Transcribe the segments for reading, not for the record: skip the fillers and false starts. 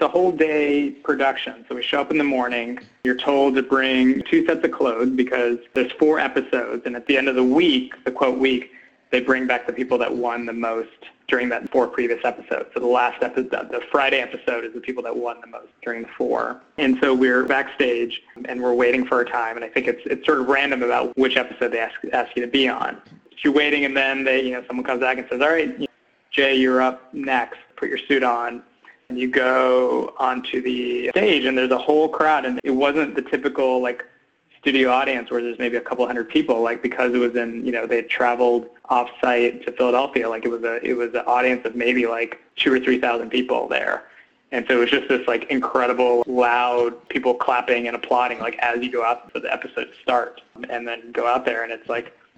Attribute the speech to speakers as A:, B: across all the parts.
A: It's a whole day production. So we show up in the morning. You're told to bring 2 sets of clothes because there's 4 episodes. And at the end of the week, the quote week, they bring back the people that won the most during that 4 previous episodes. So the last episode, the Friday episode, is the people that won the most during the 4. And so we're backstage and we're waiting for our time. And I think it's sort of random about which episode they ask you to be on. So you're waiting, and then someone comes back and says, all right, Jay, you're up next. Put your suit on. And you go onto the stage, and there's a whole crowd. And it wasn't the typical, studio audience where there's maybe a couple hundred people, because it was in, they had traveled off-site to Philadelphia. It was an audience of maybe 2,000 or 3,000 people there. And so it was just this incredible, loud people clapping and applauding as you go out for the episode to start. And then go out there, and it's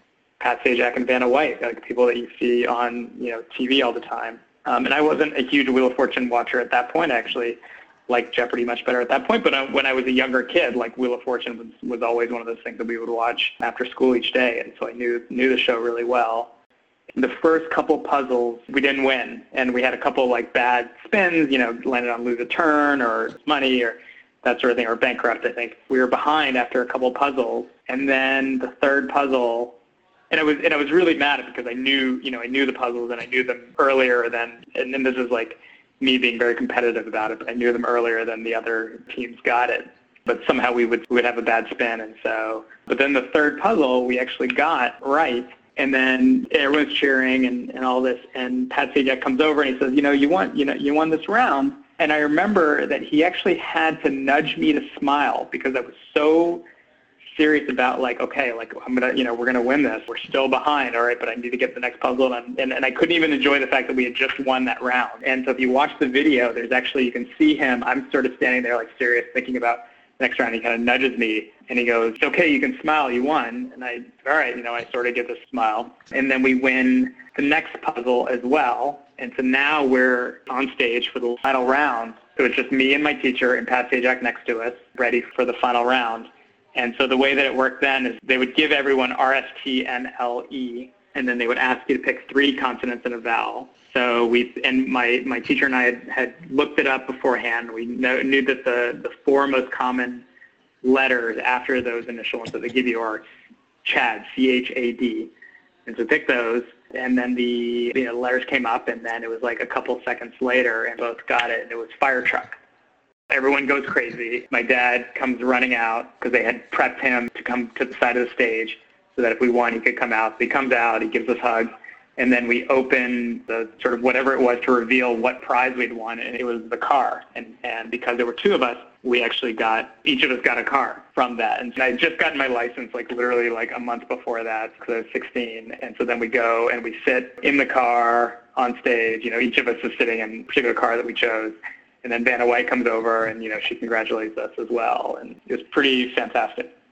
A: Pat Sajak and Vanna White, people that you see on TV all the time. And I wasn't a huge Wheel of Fortune watcher at that point. I actually liked Jeopardy much better at that point. But when I was a younger kid, Wheel of Fortune was always one of those things that we would watch after school each day. And so I knew the show really well. The first couple puzzles, we didn't win. And we had a couple bad spins, landed on lose a turn or money or that sort of thing, or bankrupt, I think. We were behind after a couple puzzles. And then the third puzzle, and I was really mad because I knew the puzzles, and I knew them earlier than, and then this is me being very competitive about it, but I knew them earlier than the other teams got it. But somehow we would have a bad spin, and so, but then the third puzzle we actually got right, and then everyone's cheering and all this, and Pat Sajak comes over and he says, you won this round. And I remember that he actually had to nudge me to smile because I was so serious about I'm gonna we're gonna win this. We're still behind, all right, but I need to get the next puzzle, and I couldn't even enjoy the fact that we had just won that round. And so if you watch the video, there's actually, you can see him. I'm sort of standing there serious, thinking about the next round. He kind of nudges me and he goes, "It's okay, you can smile. You won." And I sort of get this smile, and then we win the next puzzle as well. And so now we're on stage for the final round. So it's just me and my teacher and Pat Sajak next to us, ready for the final round. And so the way that it worked then is they would give everyone RSTNLE, and then they would ask you to pick 3 consonants and a vowel. So my teacher and I had looked it up beforehand. We knew that the 4 most common letters after those initial ones that they give you are CHAD, C-H-A-D. And so pick those, and then the letters came up, and then it was a couple seconds later, and both got it, and it was fire truck. Everyone goes crazy. My dad comes running out because they had prepped him to come to the side of the stage so that if we won, he could come out. So he comes out, he gives us hugs, and then we open the sort of whatever it was to reveal what prize we'd won, and it was the car. And because there were 2 of us, we actually each of us got a car from that. And I had just gotten my license literally a month before that because I was 16. And so then we go and we sit in the car on stage. Each of us is sitting in a particular car that we chose. And then Vanna White comes over, and she congratulates us as well, and it was pretty fantastic.